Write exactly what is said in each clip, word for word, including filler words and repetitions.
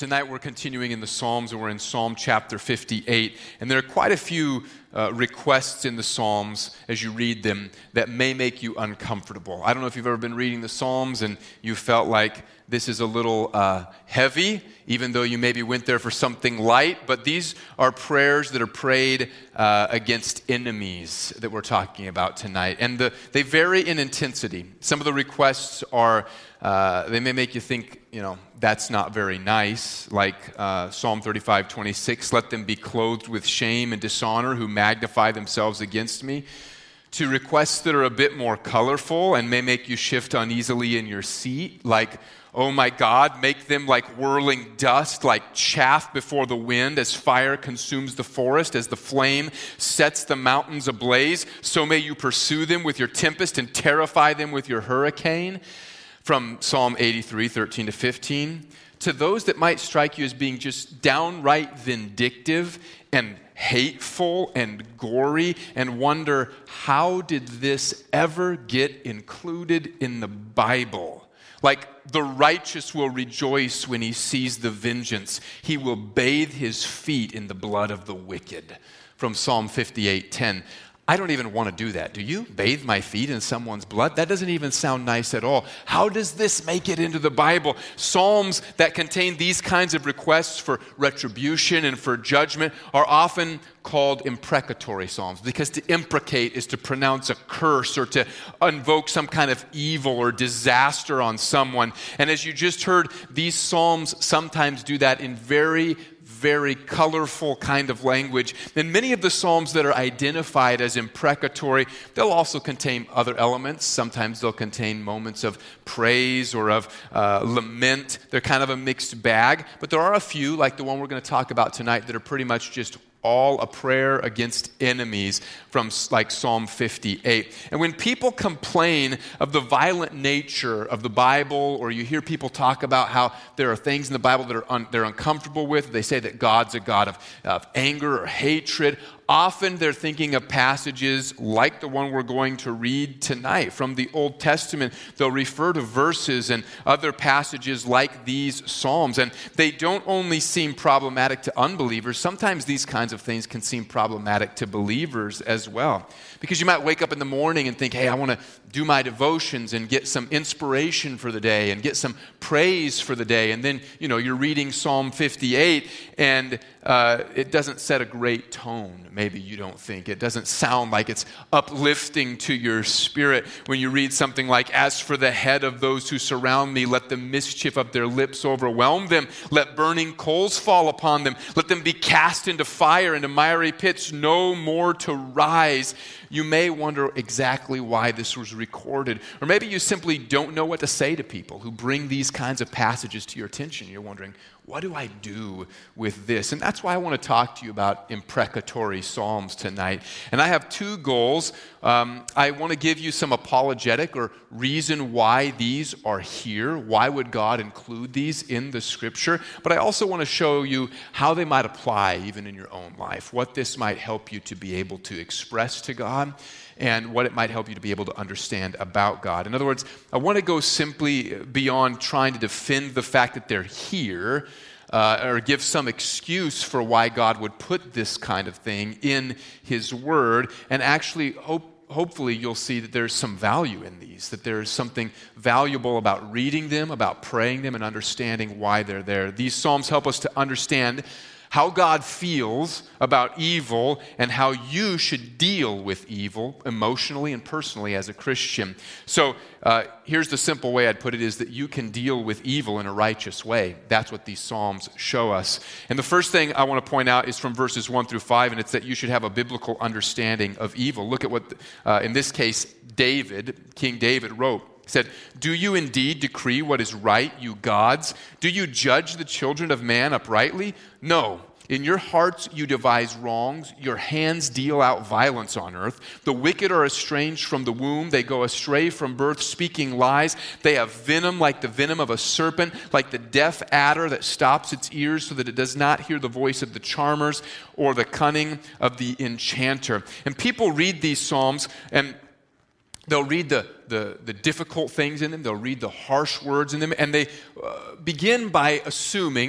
Tonight we're continuing in the Psalms, and we're in Psalm chapter fifty-eight. And there are quite a few uh, requests in the Psalms as you read them that may make you uncomfortable. I don't know if you've ever been reading the Psalms and you felt like this is a little uh, heavy, even though you maybe went there for something light. But these are prayers that are prayed uh, against enemies that we're talking about tonight. And the, they vary in intensity. Some of the requests are, uh, they may make you think, you know, that's not very nice, like uh, Psalm thirty-five twenty-six, let them be clothed with shame and dishonor who magnify themselves against me, to requests that are a bit more colorful and may make you shift uneasily in your seat, like, oh my God, make them like whirling dust, like chaff before the wind, as fire consumes the forest, as the flame sets the mountains ablaze, so may you pursue them with your tempest and terrify them with your hurricane. From Psalm eighty-three, thirteen to fifteen, to those that might strike you as being just downright vindictive and hateful and gory, and wonder, how did this ever get included in the Bible? Like, the righteous will rejoice when he sees the vengeance. He will bathe his feet in the blood of the wicked. From Psalm fifty-eight ten. I don't even want to do that. Do you? Bathe my feet in someone's blood? That doesn't even sound nice at all. How does this make it into the Bible? Psalms that contain these kinds of requests for retribution and for judgment are often called imprecatory psalms, because to imprecate is to pronounce a curse or to invoke some kind of evil or disaster on someone. And as you just heard, these psalms sometimes do that in very very colorful kind of language. And many of the psalms that are identified as imprecatory, they'll also contain other elements. Sometimes they'll contain moments of praise or of uh, lament. They're kind of a mixed bag. But there are a few, like the one we're going to talk about tonight, that are pretty much just all a prayer against enemies, from like Psalm fifty-eight. And when people complain of the violent nature of the Bible, or you hear people talk about how there are things in the Bible that are un- they're uncomfortable with, they say that God's a God of, of anger or hatred. Often they're thinking of passages like the one we're going to read tonight from the Old Testament. They'll refer to verses and other passages like these Psalms. And they don't only seem problematic to unbelievers. Sometimes these kinds of things can seem problematic to believers as well. Because you might wake up in the morning and think, hey, I want to do my devotions and get some inspiration for the day and get some praise for the day. And then, you know, you're reading Psalm fifty-eight and uh, it doesn't set a great tone. Maybe you don't think. It doesn't sound like it's uplifting to your spirit when you read something like, as for the head of those who surround me, let the mischief of their lips overwhelm them. Let burning coals fall upon them. Let them be cast into fire, into miry pits, no more to rise. You may wonder exactly why this was recorded. Or maybe you simply don't know what to say to people who bring these kinds of passages to your attention. You're wondering, what do I do with this? And that's why I want to talk to you about imprecatory psalms tonight. And I have two goals. Um, I want to give you some apologetic or reason why these are here. Why would God include these in the Scripture? But I also want to show you how they might apply even in your own life. What this might help you to be able to express to God, and what it might help you to be able to understand about God. In other words, I want to go simply beyond trying to defend the fact that they're here, uh, or give some excuse for why God would put this kind of thing in His Word, and actually hope hopefully you'll see that there's some value in these, that there's something valuable about reading them, about praying them, and understanding why they're there. These Psalms help us to understand how God feels about evil and how you should deal with evil emotionally and personally as a Christian. So uh, here's the simple way I'd put it, is that you can deal with evil in a righteous way. That's what these Psalms show us. And the first thing I want to point out is from verses one through five, and it's that you should have a biblical understanding of evil. Look at what, uh, in this case, David, King David wrote. He said, do you indeed decree what is right, you gods? Do you judge the children of man uprightly? No. In your hearts you devise wrongs. Your hands deal out violence on earth. The wicked are estranged from the womb. They go astray from birth, speaking lies. They have venom like the venom of a serpent, like the deaf adder that stops its ears so that it does not hear the voice of the charmers or the cunning of the enchanter. And people read these Psalms and they'll read the, the, the difficult things in them. They'll read the harsh words in them. And they uh, begin by assuming,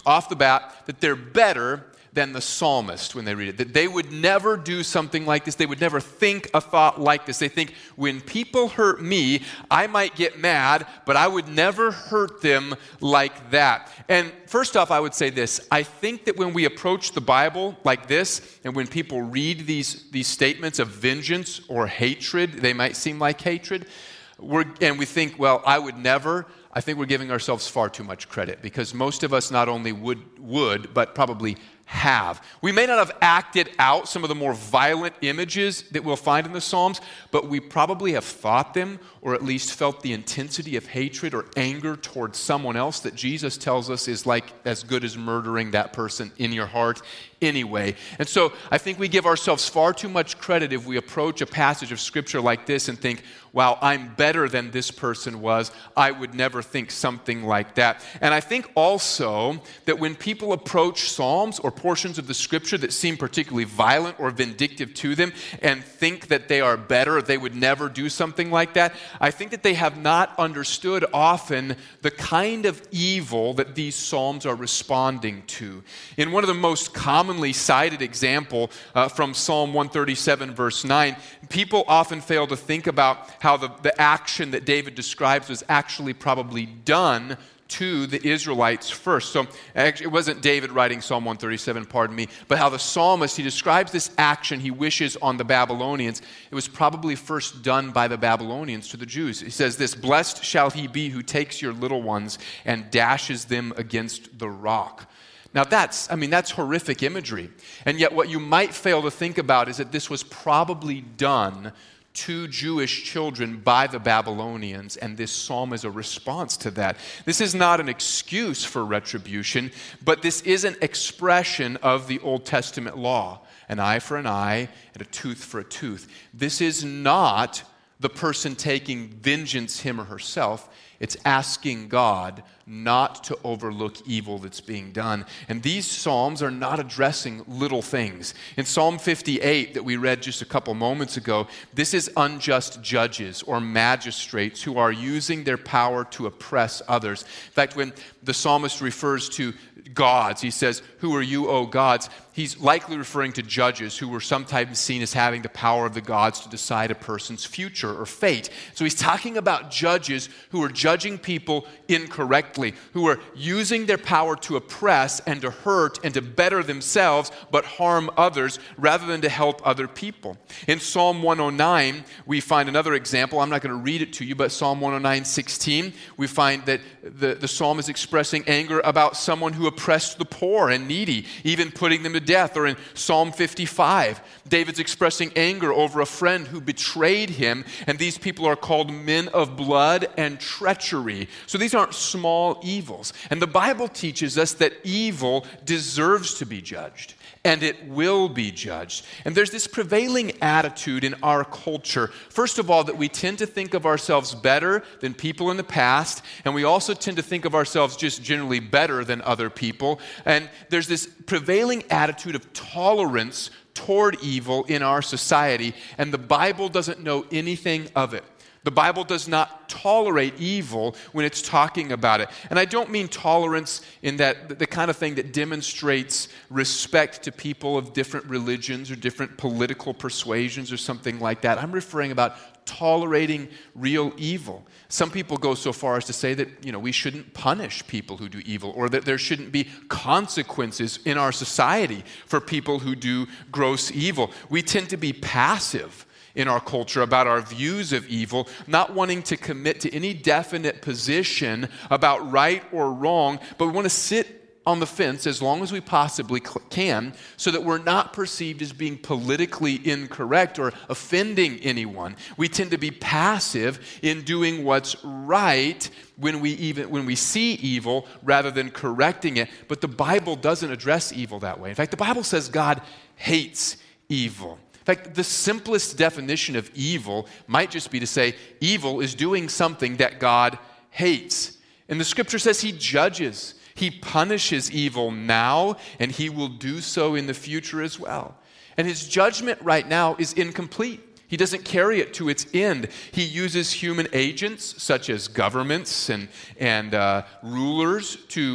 off the bat that they're better than the psalmist when they read it. That they would never do something like this. They would never think a thought like this. They think, when people hurt me, I might get mad, but I would never hurt them like that. And first off, I would say this. I think that when we approach the Bible like this, and when people read these, these statements of vengeance or hatred, they might seem like hatred, we're, and we think, well, I would never, I think we're giving ourselves far too much credit, because most of us not only would, would but probably have. We may not have acted out some of the more violent images that we'll find in the Psalms, but we probably have thought them, or at least felt the intensity of hatred or anger towards someone else that Jesus tells us is like as good as murdering that person in your heart anyway. And so I think we give ourselves far too much credit if we approach a passage of Scripture like this and think, wow, I'm better than this person was. I would never think something like that. And I think also that when people approach Psalms or portions of the Scripture that seem particularly violent or vindictive to them and think that they are better, they would never do something like that, I think that they have not understood often the kind of evil that these Psalms are responding to. In one of the most commonly cited example uh, from Psalm one thirty-seven, verse nine, people often fail to think about how the, the action that David describes was actually probably done to the Israelites first. So actually, it wasn't David writing Psalm one thirty-seven, pardon me, but how the psalmist, he describes this action he wishes on the Babylonians. It was probably first done by the Babylonians to the Jews. He says this, "Blessed shall he be who takes your little ones and dashes them against the rock." Now that's, I mean, that's horrific imagery. And yet what you might fail to think about is that this was probably done to Jewish children by the Babylonians, and this psalm is a response to that. This is not an excuse for retribution, but this is an expression of the Old Testament law. An eye for an eye and a tooth for a tooth. This is not the person taking vengeance, him or herself. It's asking God not to overlook evil that's being done. And these Psalms are not addressing little things. In Psalm fifty-eight that we read just a couple moments ago, this is unjust judges or magistrates who are using their power to oppress others. In fact, when the psalmist refers to gods, he says, "Who are you, O gods?" He's likely referring to judges who were sometimes seen as having the power of the gods to decide a person's future or fate. So he's talking about judges who are judging people incorrectly, who are using their power to oppress and to hurt and to better themselves but harm others rather than to help other people. In Psalm one oh nine, we find another example. I'm not going to read it to you, but Psalm one oh nine, sixteen, we find that the, the psalm is expressing anger about someone who oppressed the poor and needy, even putting them to death. Or in Psalm fifty-five, David's expressing anger over a friend who betrayed him, and these people are called men of blood and treachery. So these aren't small evils. And the Bible teaches us that evil deserves to be judged, and it will be judged. And there's this prevailing attitude in our culture, first of all, that we tend to think of ourselves better than people in the past, and we also tend to think of ourselves just generally better than other people. And there's this prevailing attitude of tolerance toward evil in our society, and the Bible doesn't know anything of it. The Bible does not tolerate evil when it's talking about it. And I don't mean tolerance in that the kind of thing that demonstrates respect to people of different religions or different political persuasions or something like that. I'm referring about tolerating real evil. Some people go so far as to say that, you know, we shouldn't punish people who do evil, or that there shouldn't be consequences in our society for people who do gross evil. We tend to be passive in our culture about our views of evil, not wanting to commit to any definite position about right or wrong, but we want to sit on the fence as long as we possibly can so that we're not perceived as being politically incorrect or offending anyone. We tend to be passive in doing what's right when we even when we see evil rather than correcting it. But the Bible doesn't address evil that way. In fact, the Bible says God hates evil. In fact, the simplest definition of evil might just be to say evil is doing something that God hates. And the Scripture says He judges. He punishes evil now, and He will do so in the future as well. And His judgment right now is incomplete. He doesn't carry it to its end. He uses human agents, such as governments and, and uh, rulers, to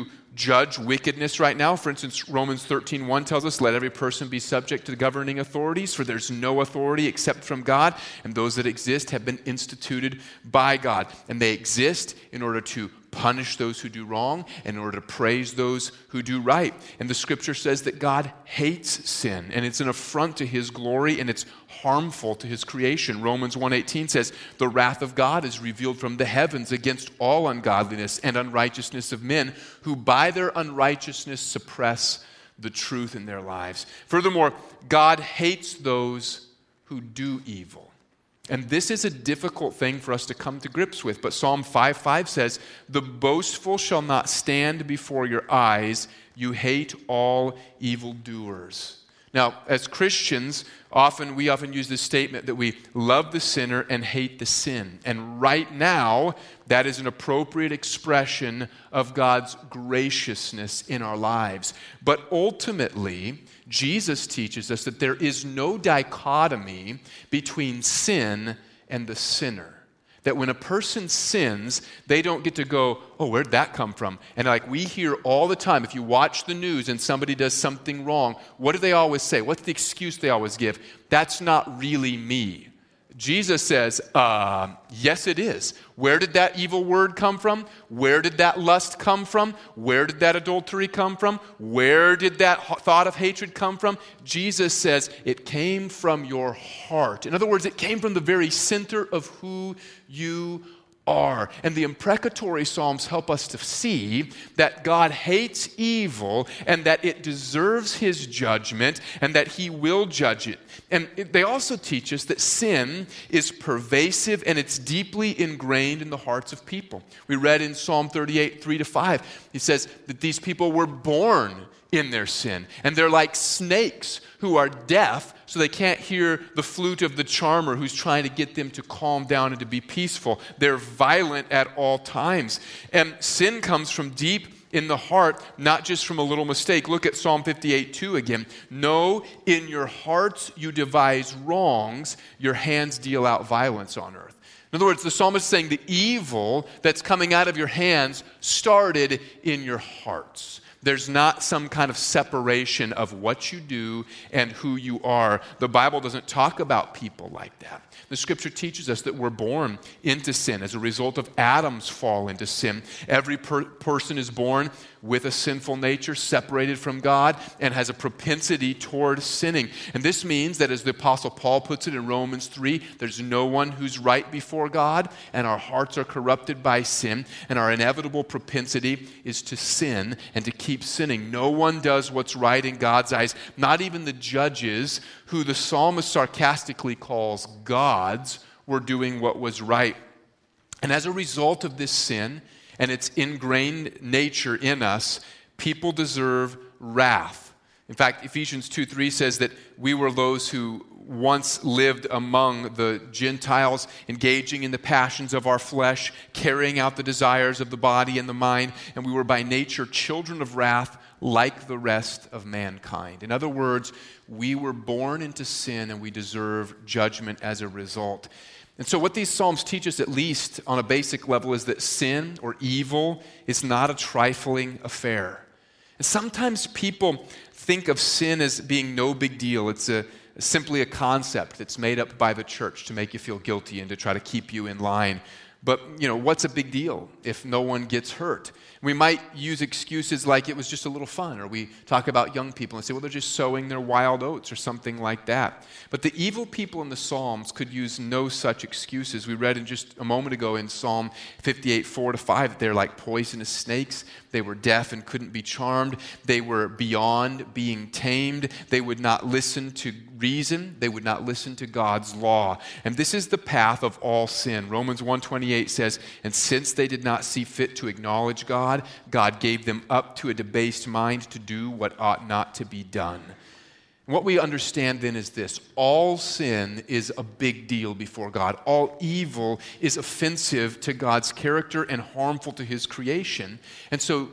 judge wickedness right now. For instance, Romans thirteen one tells us, let every person be subject to the governing authorities, for there's no authority except from God, and those that exist have been instituted by God. And they exist in order to punish those who do wrong, and in order to praise those who do right. And the scripture says that God hates sin, and it's an affront to his glory, and it's harmful to his creation. Romans one eighteen says, the wrath of God is revealed from the heavens against all ungodliness and unrighteousness of men, who by their unrighteousness suppress the truth in their lives. Furthermore, God hates those who do evil. And this is a difficult thing for us to come to grips with. But Psalm five five says, the boastful shall not stand before your eyes. You hate all evildoers. Now, as Christians, often we often use this statement that we love the sinner and hate the sin. And right now, that is an appropriate expression of God's graciousness in our lives. But ultimately, Jesus teaches us that there is no dichotomy between sin and the sinner. That when a person sins, they don't get to go, oh, where'd that come from? And like we hear all the time, if you watch the news and somebody does something wrong, what do they always say? What's the excuse they always give? That's not really me. Jesus says, uh, yes, it is. Where did that evil word come from? Where did that lust come from? Where did that adultery come from? Where did that thought of hatred come from? Jesus says it came from your heart. In other words, it came from the very center of who you are. And the imprecatory Psalms help us to see that God hates evil and that it deserves his judgment and that he will judge it. And they also teach us that sin is pervasive and it's deeply ingrained in the hearts of people. We read in Psalm thirty-eight, three to five, he says that these people were born in their sin. And they're like snakes who are deaf, so they can't hear the flute of the charmer who's trying to get them to calm down and to be peaceful. They're violent at all times. And sin comes from deep in the heart, not just from a little mistake. Look at Psalm fifty-eight two again. No, in your hearts you devise wrongs, your hands deal out violence on earth. In other words, the psalmist is saying the evil that's coming out of your hands started in your hearts. There's not some kind of separation of what you do and who you are. The Bible doesn't talk about people like that. The scripture teaches us that we're born into sin as a result of Adam's fall into sin. Every per- person is born with a sinful nature, separated from God, and has a propensity toward sinning. And this means that, as the Apostle Paul puts it in Romans three, there's no one who's right before God, and our hearts are corrupted by sin, and our inevitable propensity is to sin and to keep sinning. No one does what's right in God's eyes, not even the judges, who the psalmist sarcastically calls gods, were doing what was right. And as a result of this sin and its ingrained nature in us, people deserve wrath. In fact, Ephesians two three says that we were those who once lived among the Gentiles, engaging in the passions of our flesh, carrying out the desires of the body and the mind, and we were by nature children of wrath like the rest of mankind. In other words, we were born into sin and we deserve judgment as a result. And so what these Psalms teach us, at least on a basic level, is that sin or evil is not a trifling affair. And sometimes people think of sin as being no big deal. It's a simply a concept that's made up by the church to make you feel guilty and to try to keep you in line. But, you know, what's a big deal if no one gets hurt? We might use excuses like it was just a little fun, or we talk about young people and say, well, they're just sowing their wild oats or something like that. But the evil people in the Psalms could use no such excuses. We read in just a moment ago in Psalm fifty-eight, four to five, that they're like poisonous snakes. They were deaf and couldn't be charmed. They were beyond being tamed. They would not listen to reason. They would not listen to God's law. And this is the path of all sin. Romans one twenty-eight says, and since they did not see fit to acknowledge God, God gave them up to a debased mind to do what ought not to be done. And what we understand then is this: all sin is a big deal before God. All evil is offensive to God's character and harmful to his creation. And so,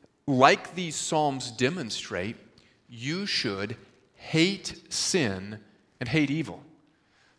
like these Psalms demonstrate, you should hate sin and hate evil.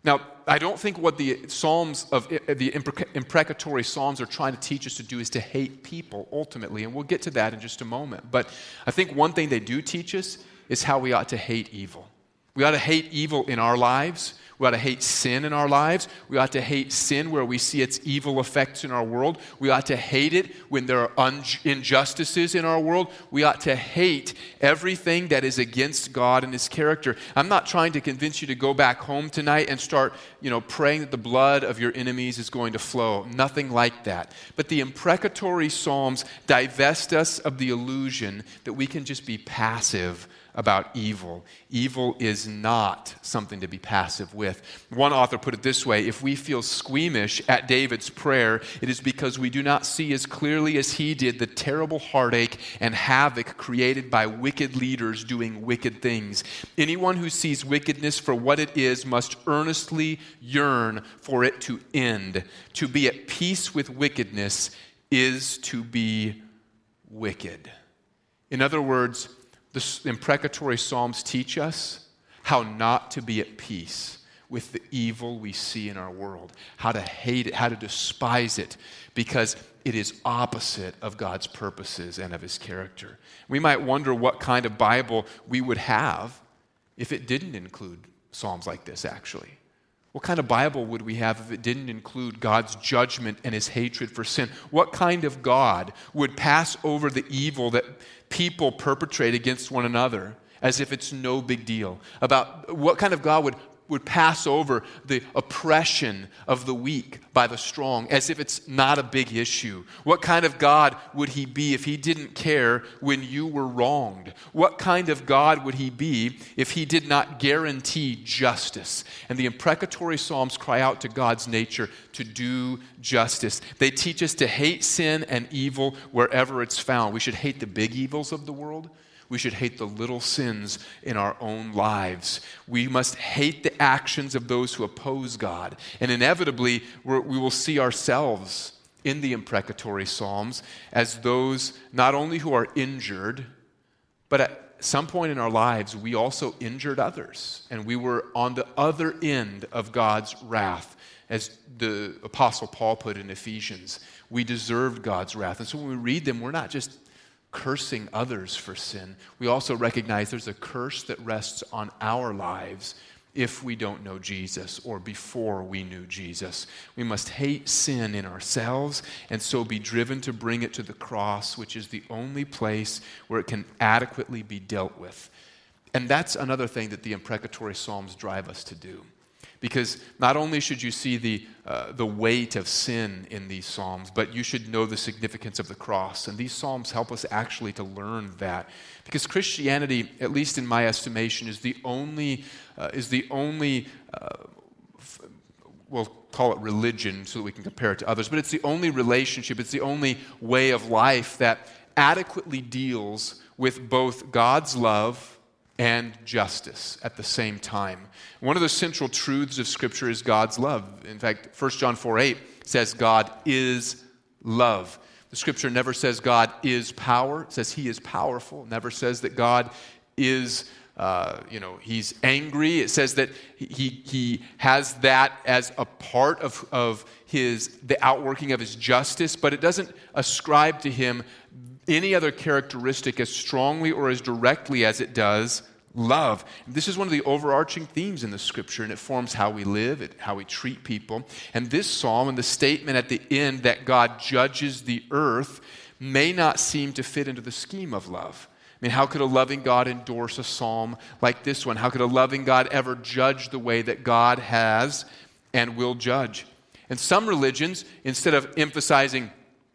Now, I don't think what the Psalms of the imprecatory Psalms are trying to teach us to do is to hate people ultimately, and we'll get to that in just a moment. But I think one thing they do teach us is how we ought to hate evil. We ought to hate evil in our lives. We ought to hate sin in our lives. We ought to hate sin where we see its evil effects in our world. We ought to hate it when there are un- injustices in our world. We ought to hate everything that is against God and His character. I'm not trying to convince you to go back home tonight and start, you know, praying that the blood of your enemies is going to flow. Nothing like that. But the imprecatory Psalms divest us of the illusion that we can just be passive about evil. Evil is not something to be passive with. One author put it this way: if we feel squeamish at David's prayer, it is because we do not see as clearly as he did the terrible heartache and havoc created by wicked leaders doing wicked things. Anyone who sees wickedness for what it is must earnestly yearn for it to end. To be at peace with wickedness is to be wicked. In other words, the imprecatory Psalms teach us how not to be at peace with the evil we see in our world, how to hate it, how to despise it, because it is opposite of God's purposes and of His character. We might wonder what kind of Bible we would have if it didn't include Psalms like this, actually. What kind of Bible would we have if it didn't include God's judgment and His hatred for sin? What kind of God would pass over the evil that people perpetrate against one another as if it's no big deal? About what kind of God would, would pass over the oppression of the weak by the strong as if it's not a big issue? What kind of God would He be if He didn't care when you were wronged? What kind of God would He be if He did not guarantee justice? And the imprecatory Psalms cry out to God's nature to do justice. They teach us to hate sin and evil wherever it's found. We should hate the big evils of the world. We should hate the little sins in our own lives. We must hate the actions of those who oppose God. And inevitably, we're, we will see ourselves in the imprecatory Psalms as those not only who are injured, but at some point in our lives, we also injured others. And we were on the other end of God's wrath. As the Apostle Paul put in Ephesians, we deserved God's wrath. And so when we read them, we're not just cursing others for sin. We also recognize there's a curse that rests on our lives if we don't know Jesus or before we knew Jesus. We must hate sin in ourselves and so be driven to bring it to the cross, which is the only place where it can adequately be dealt with. And that's another thing that the imprecatory Psalms drive us to do. Because not only should you see the, uh, the weight of sin in these Psalms, but you should know the significance of the cross. And these Psalms help us actually to learn that. Because Christianity, at least in my estimation, is the only, uh, is the only uh, f- we'll call it religion so that we can compare it to others, but it's the only relationship, it's the only way of life that adequately deals with both God's love and justice at the same time. One of the central truths of Scripture is God's love. In fact, First John four eight says God is love. The Scripture never says God is power. It says He is powerful. It never says that God is, uh, you know, He's angry. It says that He He has that as a part of, of His, the outworking of His justice, but it doesn't ascribe to Him any other characteristic as strongly or as directly as it does love. This is one of the overarching themes in the Scripture, and it forms how we live, it, how we treat people. And this psalm and the statement at the end that God judges the earth may not seem to fit into the scheme of love. I mean, how could a loving God endorse a psalm like this one? How could a loving God ever judge the way that God has and will judge? And some religions, instead of emphasizing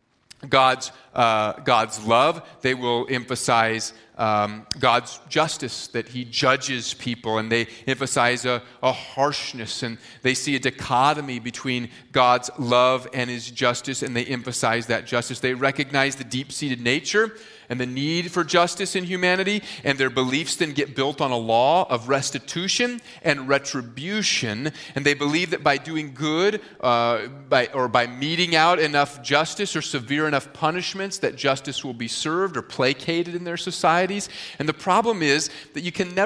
God's uh, God's love, they will emphasize um, God's justice, that He judges people, and they emphasize a, a harshness, and they see a dichotomy between God's love and His justice, and they emphasize that justice. They recognize the deep-seated nature and the need for justice in humanity, and their beliefs then get built on a law of restitution and retribution, and they believe that by doing good uh, by, or by meting out enough justice or severe enough punishments that justice will be served or placated in their societies. And the problem is that you can never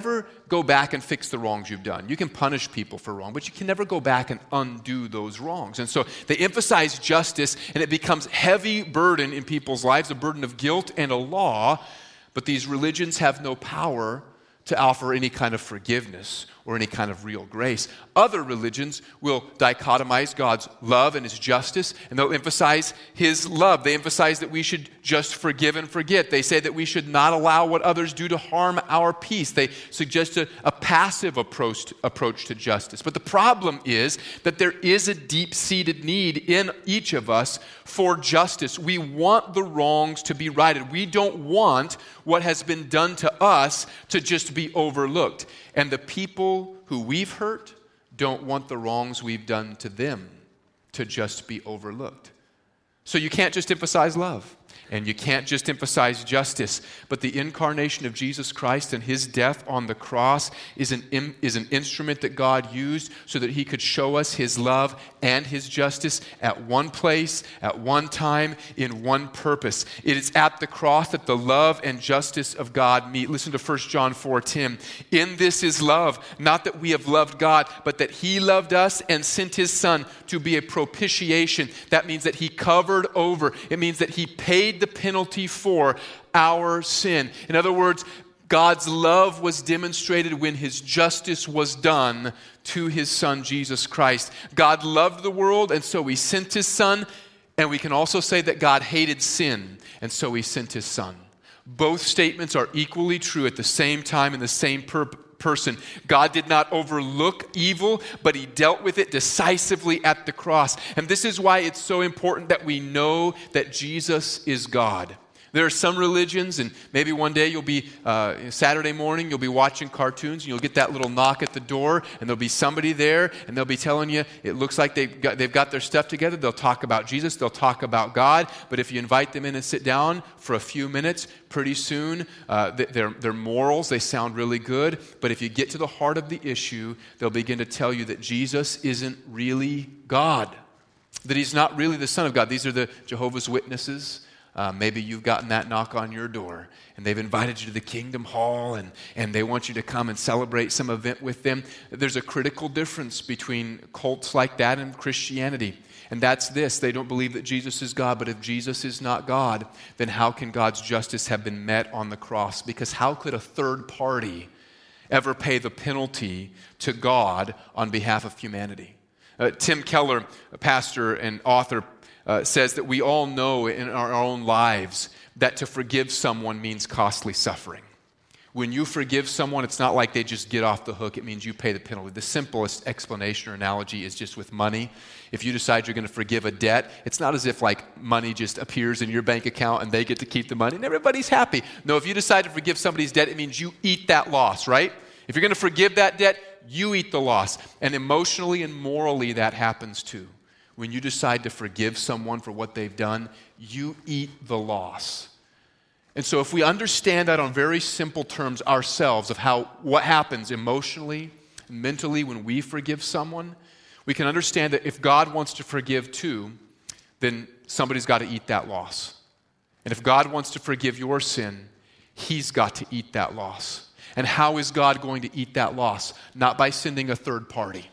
go back and fix the wrongs you've done. You can punish people for wrong, but you can never go back and undo those wrongs. And so they emphasize justice, and it becomes heavy burden in people's lives, a burden of guilt and a law, but these religions have no power to offer any kind of forgiveness or any kind of real grace. Other religions will dichotomize God's love and his justice, and they'll emphasize his love. They emphasize that we should just forgive and forget. They say that we should not allow what others do to harm our peace. They suggest a, a passive approach to, approach to justice. But the problem is that there is a deep-seated need in each of us for justice. We want the wrongs to be righted. We don't want what has been done to us to just be overlooked. And the people who we've hurt don't want the wrongs we've done to them to just be overlooked. So you can't just emphasize love, and you can't just emphasize justice, but the incarnation of Jesus Christ and his death on the cross is an, is an instrument that God used so that he could show us his love and his justice at one place, at one time, in one purpose. It is at the cross that the love and justice of God meet. Listen to First John four ten. In this is love, not that we have loved God, but that he loved us and sent his Son to be a propitiation. That means that he covered over. It means that he paid the penalty for our sin. In other words, God's love was demonstrated when his justice was done to his Son, Jesus Christ. God loved the world, and so he sent his Son. And we can also say that God hated sin, and so he sent his Son. Both statements are equally true at the same time in the same purpose. person. God did not overlook evil, but he dealt with it decisively at the cross. And this is why it's so important that we know that Jesus is God. There are some religions, and maybe one day you'll be, uh, Saturday morning, you'll be watching cartoons, and you'll get that little knock at the door, and there'll be somebody there, and they'll be telling you, it looks like they've got, they've got their stuff together. They'll talk about Jesus, they'll talk about God, but if you invite them in and sit down for a few minutes, pretty soon, uh, their, their morals, they sound really good, but if you get to the heart of the issue, they'll begin to tell you that Jesus isn't really God, that he's not really the Son of God. These are the Jehovah's Witnesses. Uh, maybe you've gotten that knock on your door, and they've invited you to the Kingdom Hall, and, and they want you to come and celebrate some event with them. There's a critical difference between cults like that and Christianity, and that's this. They don't believe that Jesus is God, but if Jesus is not God, then how can God's justice have been met on the cross? Because how could a third party ever pay the penalty to God on behalf of humanity? Uh, Tim Keller, a pastor and author, Uh, says that we all know in our own lives that to forgive someone means costly suffering. When you forgive someone, it's not like they just get off the hook. It means you pay the penalty. The simplest explanation or analogy is just with money. If you decide you're going to forgive a debt, it's not as if like money just appears in your bank account and they get to keep the money and everybody's happy. No, if you decide to forgive somebody's debt, it means you eat that loss, right? If you're going to forgive that debt, you eat the loss. And emotionally and morally, that happens too. When you decide to forgive someone for what they've done, you eat the loss. And so if we understand that on very simple terms ourselves of how what happens emotionally and mentally when we forgive someone, we can understand that if God wants to forgive too, then somebody's got to eat that loss. And if God wants to forgive your sin, he's got to eat that loss. And how is God going to eat that loss? Not by sending a third party.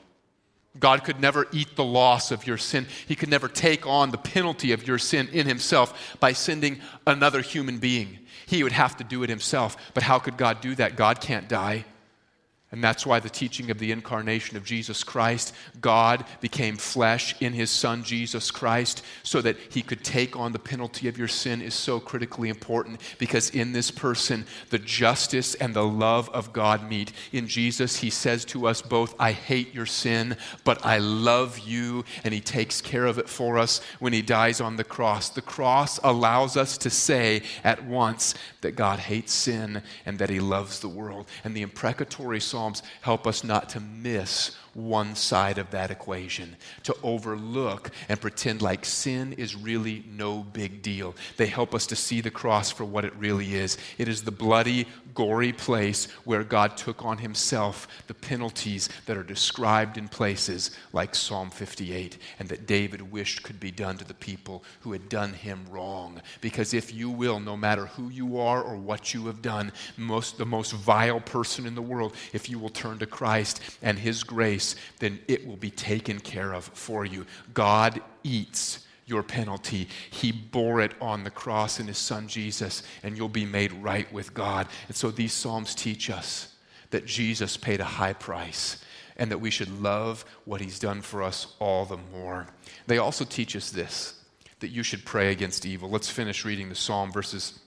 God could never eat the loss of your sin. He could never take on the penalty of your sin in himself by sending another human being. He would have to do it himself. But how could God do that? God can't die. And that's why the teaching of the incarnation of Jesus Christ, God became flesh in his Son, Jesus Christ, so that he could take on the penalty of your sin is so critically important because in this person, the justice and the love of God meet. In Jesus, he says to us both, I hate your sin, but I love you, and he takes care of it for us when he dies on the cross. The cross allows us to say at once that God hates sin and that he loves the world. And the imprecatory Psalms help us not to miss one side of that equation, to overlook and pretend like sin is really no big deal. They help us to see the cross for what it really is. It is the bloody, gory place where God took on himself the penalties that are described in places like Psalm fifty-eight, and that David wished could be done to the people who had done him wrong. Because if you will, no matter who you are or what you have done, most the most vile person in the world, if you will turn to Christ and his grace, then it will be taken care of for you. God eats your penalty. He bore it on the cross in his son Jesus, and you'll be made right with God. And so these Psalms teach us that Jesus paid a high price and that we should love what he's done for us all the more. They also teach us this, that you should pray against evil. Let's finish reading the Psalm, verses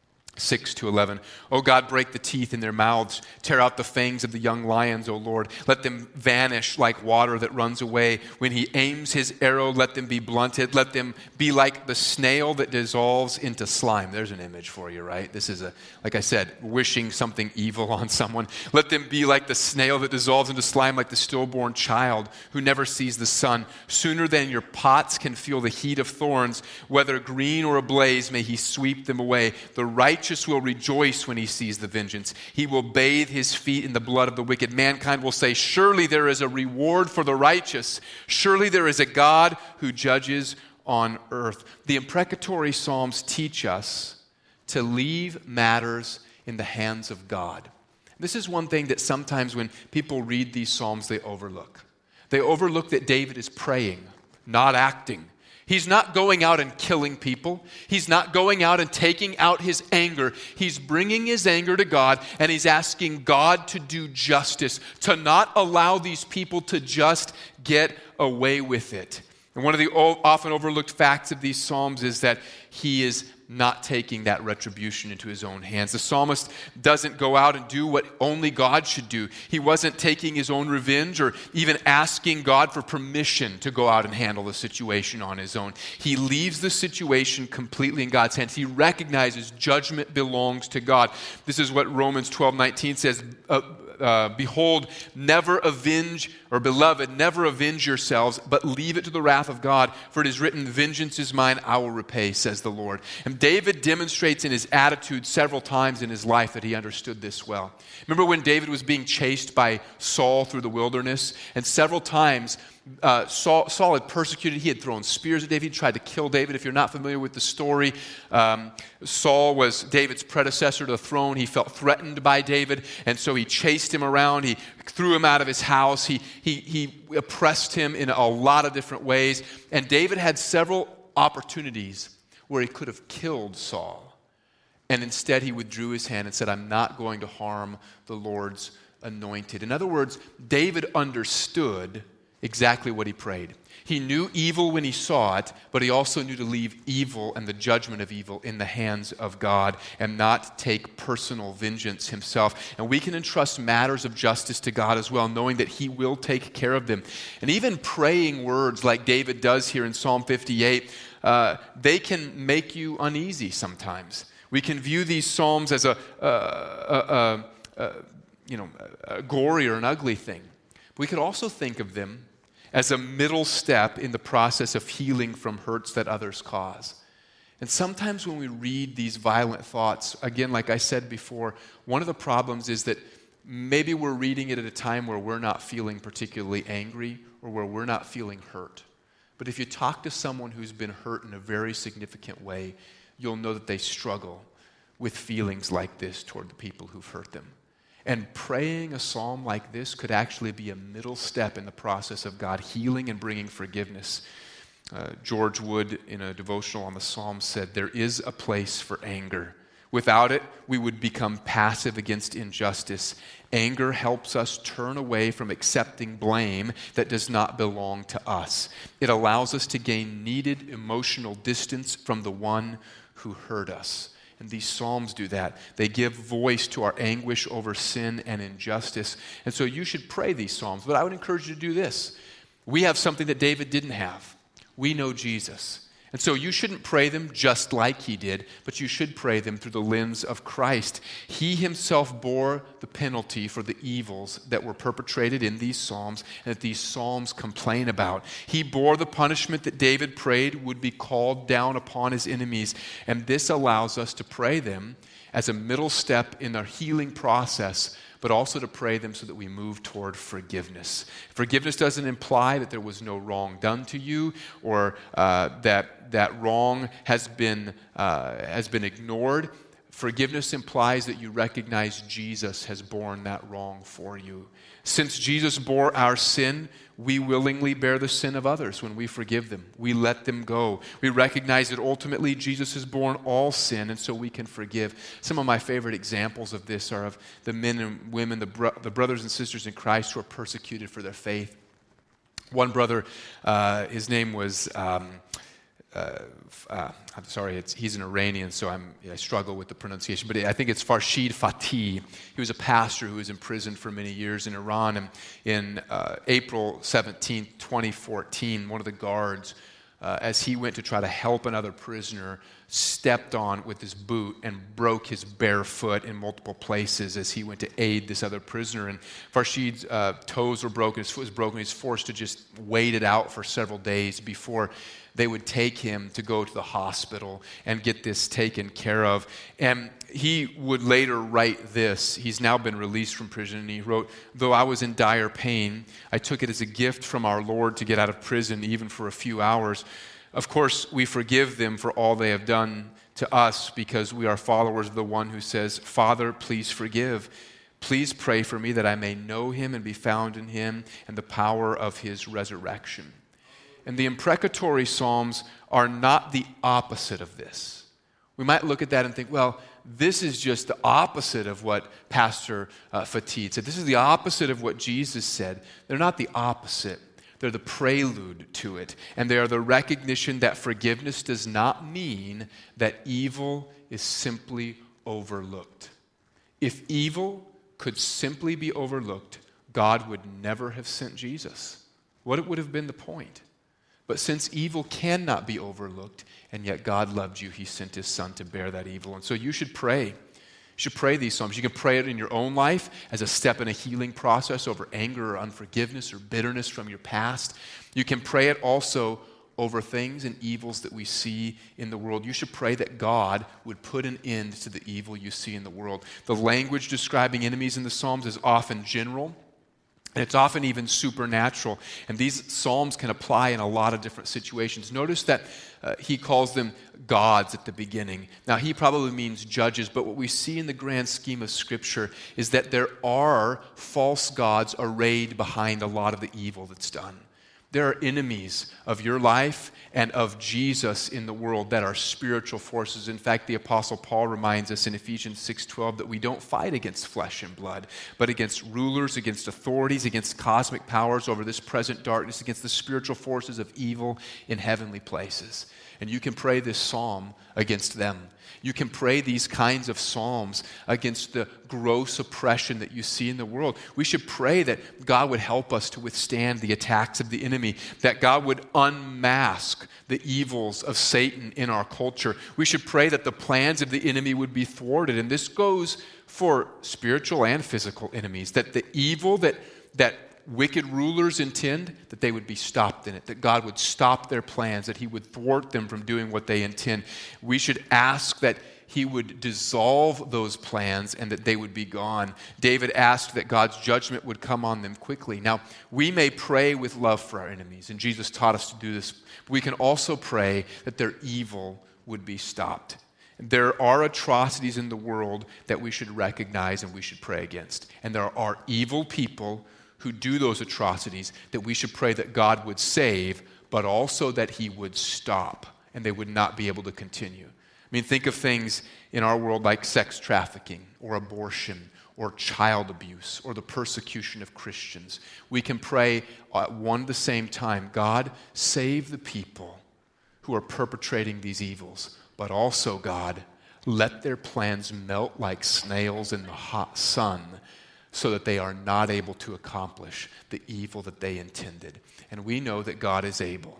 six to eleven. O God, break the teeth in their mouths. Tear out the fangs of the young lions, O Lord. Let them vanish like water that runs away. When he aims his arrow, let them be blunted. Let them be like the snail that dissolves into slime. There's an image for you, right? This is, a, like I said, wishing something evil on someone. Let them be like the snail that dissolves into slime, like the stillborn child who never sees the sun. Sooner than your pots can feel the heat of thorns, whether green or ablaze, may he sweep them away. The right righteous will rejoice when he sees the vengeance. He will bathe his feet in the blood of the wicked. Mankind will say, surely there is a reward for the righteous. Surely there is a God who judges on earth. The imprecatory Psalms teach us to leave matters in the hands of God. This is one thing that sometimes when people read these Psalms, they overlook. They overlook that David is praying, not acting. He's not going out and killing people. He's not going out and taking out his anger. He's bringing his anger to God, and he's asking God to do justice, to not allow these people to just get away with it. And one of the often overlooked facts of these Psalms is that he is not taking that retribution into his own hands. The psalmist doesn't go out and do what only God should do. He wasn't taking his own revenge or even asking God for permission to go out and handle the situation on his own. He leaves the situation completely in God's hands. He recognizes judgment belongs to God. This is what Romans twelve nineteen says, uh, Uh, behold, never avenge, or beloved, never avenge yourselves, but leave it to the wrath of God. For it is written, vengeance is mine, I will repay, says the Lord. And David demonstrates in his attitude several times in his life that he understood this well. Remember when David was being chased by Saul through the wilderness? And several times uh, Saul, Saul had persecuted, he had thrown spears at David, he tried to kill David. If you're not familiar with the story, um, Saul was David's predecessor to the throne. He felt threatened by David, and so he chased him around. He threw him out of his house. He, he, he oppressed him in a lot of different ways. And David had several opportunities where he could have killed Saul. And instead he withdrew his hand and said, I'm not going to harm the Lord's anointed. In other words, David understood exactly what he prayed. He knew evil when he saw it, but he also knew to leave evil and the judgment of evil in the hands of God and not take personal vengeance himself. And we can entrust matters of justice to God as well, knowing that he will take care of them. And even praying words like David does here in Psalm fifty-eight, uh, they can make you uneasy sometimes. We can view these Psalms as a, a, a, a, a you know, a gory or an ugly thing. We could also think of them as a middle step in the process of healing from hurts that others cause. And sometimes when we read these violent thoughts, again, like I said before, one of the problems is that maybe we're reading it at a time where we're not feeling particularly angry or where we're not feeling hurt. But if you talk to someone who's been hurt in a very significant way, you'll know that they struggle with feelings like this toward the people who've hurt them. And praying a psalm like this could actually be a middle step in the process of God healing and bringing forgiveness. Uh, George Wood, in a devotional on the Psalms, said, there is a place for anger. Without it, we would become passive against injustice. Anger helps us turn away from accepting blame that does not belong to us. It allows us to gain needed emotional distance from the one who hurt us. And these Psalms do that. They give voice to our anguish over sin and injustice. And so you should pray these Psalms. But I would encourage you to do this. We have something that David didn't have. We know Jesus. And so you shouldn't pray them just like he did, but you should pray them through the lens of Christ. He himself bore the penalty for the evils that were perpetrated in these psalms and that these psalms complain about. He bore the punishment that David prayed would be called down upon his enemies. And this allows us to pray them as a middle step in our healing process, but also to pray them so that we move toward forgiveness. Forgiveness doesn't imply that there was no wrong done to you, or uh, that that wrong has been uh, has been ignored. Forgiveness implies that you recognize Jesus has borne that wrong for you. Since Jesus bore our sin, we willingly bear the sin of others when we forgive them. We let them go. We recognize that ultimately Jesus has borne all sin, and so we can forgive. Some of my favorite examples of this are of the men and women, the, bro- the brothers and sisters in Christ who are persecuted for their faith. One brother, uh, his name was... Um, Uh, uh, I'm sorry, it's, he's an Iranian, so I'm, I struggle with the pronunciation, but I think it's Farshid Fatih. He was a pastor who was imprisoned for many years in Iran, and in uh, April seventeenth, twenty fourteen, one of the guards, uh, as he went to try to help another prisoner, stepped on with his boot and broke his bare foot in multiple places as he went to aid this other prisoner. And Farshid's uh, toes were broken, his foot was broken, he was forced to just wait it out for several days before they would take him to go to the hospital and get this taken care of. And he would later write this. He's now been released from prison, and he wrote, "Though I was in dire pain, I took it as a gift from our Lord to get out of prison even for a few hours. Of course, we forgive them for all they have done to us because we are followers of the one who says, 'Father, please forgive. Please pray for me that I may know him and be found in him and the power of his resurrection.'" And the imprecatory psalms are not the opposite of this. We might look at that and think, well, this is just the opposite of what Pastor uh, Fatih said. This is the opposite of what Jesus said. They're not the opposite. They're the prelude to it. And they are the recognition that forgiveness does not mean that evil is simply overlooked. If evil could simply be overlooked, God would never have sent Jesus. What would have been the point? But since evil cannot be overlooked, and yet God loved you, he sent his son to bear that evil. And so you should pray. You should pray these psalms. You can pray it in your own life as a step in a healing process over anger or unforgiveness or bitterness from your past. You can pray it also over things and evils that we see in the world. You should pray that God would put an end to the evil you see in the world. The language describing enemies in the Psalms is often general, and it's often even supernatural. And these psalms can apply in a lot of different situations. Notice that uh, he calls them gods at the beginning. Now, he probably means judges, but what we see in the grand scheme of Scripture is that there are false gods arrayed behind a lot of the evil that's done. There are enemies of your life and of Jesus in the world that are spiritual forces. In fact, the Apostle Paul reminds us in Ephesians six twelve that we don't fight against flesh and blood, but against rulers, against authorities, against cosmic powers over this present darkness, against the spiritual forces of evil in heavenly places. And you can pray this psalm against them. You can pray these kinds of psalms against the gross oppression that you see in the world. We should pray that God would help us to withstand the attacks of the enemy, that God would unmask the evils of Satan in our culture. We should pray that the plans of the enemy would be thwarted. And this goes for spiritual and physical enemies, that the evil that that wicked rulers intend, that they would be stopped in it, that God would stop their plans, that he would thwart them from doing what they intend. We should ask that he would dissolve those plans and that they would be gone. David asked that God's judgment would come on them quickly. Now, we may pray with love for our enemies, and Jesus taught us to do this. We can also pray that their evil would be stopped. There are atrocities in the world that we should recognize and we should pray against. And there are evil people who do those atrocities that we should pray that God would save, but also that he would stop and they would not be able to continue. I mean, think of things in our world like sex trafficking or abortion or child abuse or the persecution of Christians. We can pray at one and the same time, God, save the people who are perpetrating these evils, but also, God, let their plans melt like snails in the hot sun, so that they are not able to accomplish the evil that they intended. And we know that God is able,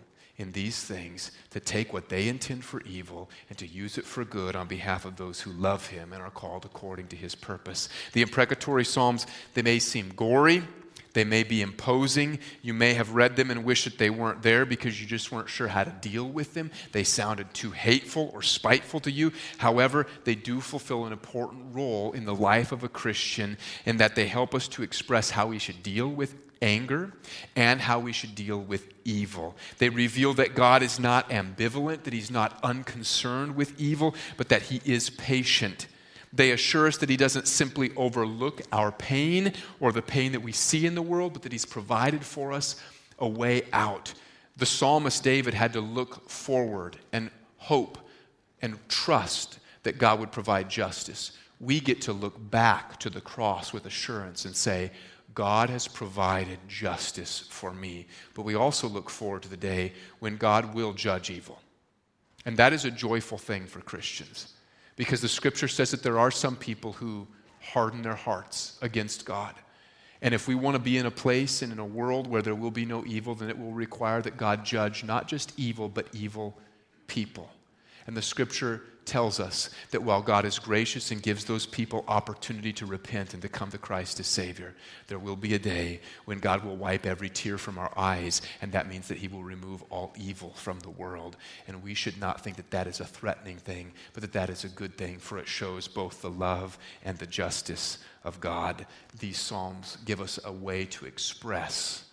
in these things to take what they intend for evil and to use it for good on behalf of those who love him and are called according to his purpose. The imprecatory Psalms, they may seem gory. They may be imposing. You may have read them and wish that they weren't there because you just weren't sure how to deal with them. They sounded too hateful or spiteful to you. However, they do fulfill an important role in the life of a Christian in that they help us to express how we should deal with anger and how we should deal with evil. They reveal that God is not ambivalent, that he's not unconcerned with evil, but that he is patient. They assure us that he doesn't simply overlook our pain or the pain that we see in the world, but that he's provided for us a way out. The psalmist David had to look forward and hope and trust that God would provide justice. We get to look back to the cross with assurance and say, God has provided justice for me. But we also look forward to the day when God will judge evil. And that is a joyful thing for Christians, because the scripture says that there are some people who harden their hearts against God. And if we want to be in a place and in a world where there will be no evil, then it will require that God judge not just evil, but evil people. And the scripture tells us that while God is gracious and gives those people opportunity to repent and to come to Christ as Savior, there will be a day when God will wipe every tear from our eyes, and that means that he will remove all evil from the world. And we should not think that that is a threatening thing, but that that is a good thing, for it shows both the love and the justice of God. These Psalms give us a way to express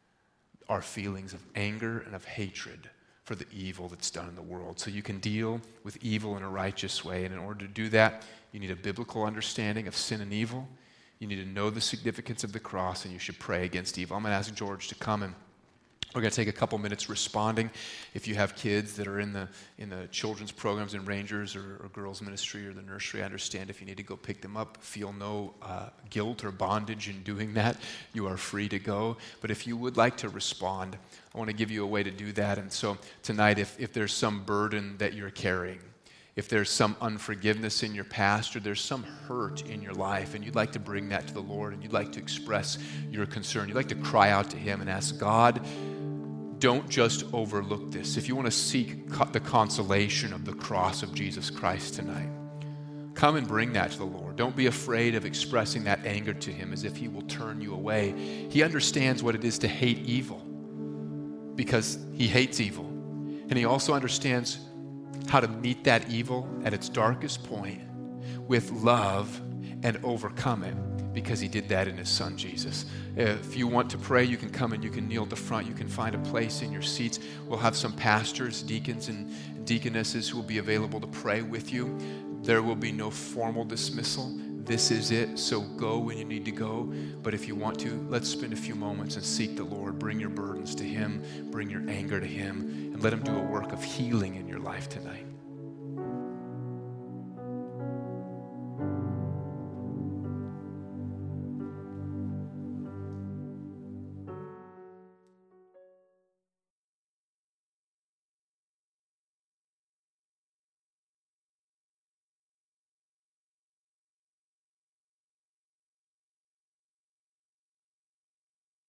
our feelings of anger and of hatred for the evil that's done in the world. So you can deal with evil in a righteous way. And in order to do that, you need a biblical understanding of sin and evil. You need to know the significance of the cross, and you should pray against evil. I'm going to ask George to come, and we're going to take a couple minutes responding. If you have kids that are in the in the children's programs in Rangers or, or girls ministry or the nursery, I understand if you need to go pick them up, feel no uh, guilt or bondage in doing that. You are free to go. But if you would like to respond, I want to give you a way to do that. And so tonight, if, if there's some burden that you're carrying, if there's some unforgiveness in your past, or there's some hurt in your life, and you'd like to bring that to the Lord, and you'd like to express your concern, you'd like to cry out to him and ask God, don't just overlook this. If you want to seek co- the consolation of the cross of Jesus Christ tonight, come and bring that to the Lord. Don't be afraid of expressing that anger to him as if he will turn you away. He understands what it is to hate evil, because he hates evil. And he also understands how to meet that evil at its darkest point with love and overcome it, because he did that in his son Jesus. If you want to pray, you can come and you can kneel at the front. You can find a place in your seats. We'll have some pastors, deacons, and deaconesses who will be available to pray with you. There will be no formal dismissal. This is it, so go when you need to go. But if you want to, let's spend a few moments and seek the Lord. Bring your burdens to him, bring your anger to him, and let him do a work of healing in your life tonight.